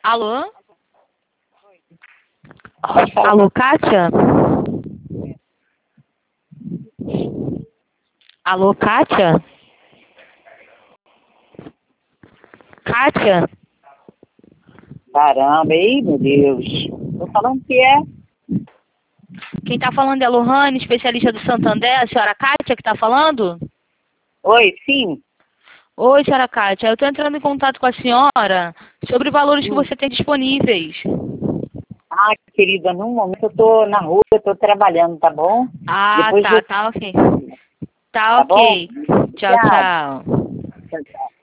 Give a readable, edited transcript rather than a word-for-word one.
Alô? Alô, Kátia? Alô, Kátia? Kátia? Caramba, ei, meu Deus. Tô falando que é. Quem tá falando é a Lohane, especialista do Santander. A senhora Kátia que tá falando? Oi, sim. Oi, senhora Kátia. Eu tô entrando em contato com a senhora sobre valores que você tem disponíveis. Ah, querida, no momento eu tô na rua, eu tô trabalhando, tá bom? Ah, Depois tá, eu... tá ok. Tá Tá bom? ok. Tchau, Obrigada. tchau. Tchau, tchau.